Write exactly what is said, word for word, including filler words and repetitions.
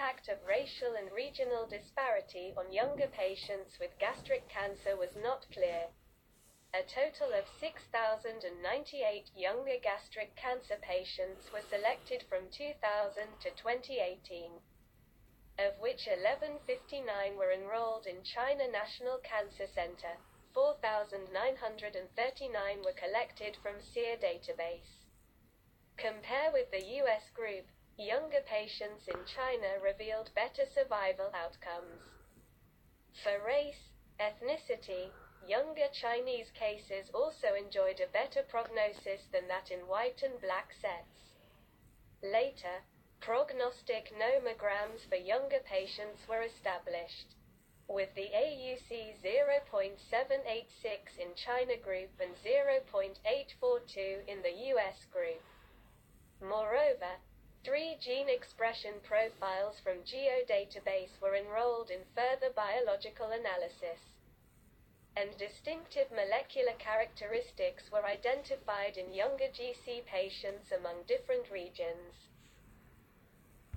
impact of racial and regional disparity on younger patients with gastric cancer was not clear. A total of six thousand ninety-eight younger gastric cancer patients were selected from two thousand to twenty eighteen, of which eleven fifty-nine were enrolled in China National Cancer Center. four thousand nine hundred thirty-nine were collected from S E E R database. Compare with the U S group, younger patients in China revealed better survival outcomes. For race, ethnicity, younger Chinese cases also enjoyed a better prognosis than that in white and black sets. Later, prognostic nomograms for younger patients were established, with the A U C zero point seven eight six in China group and zero point eight four two in the U S group. Moreover, three gene expression profiles from GeoDatabase were enrolled in further biological analysis, and distinctive molecular characteristics were identified in younger G C patients among different regions.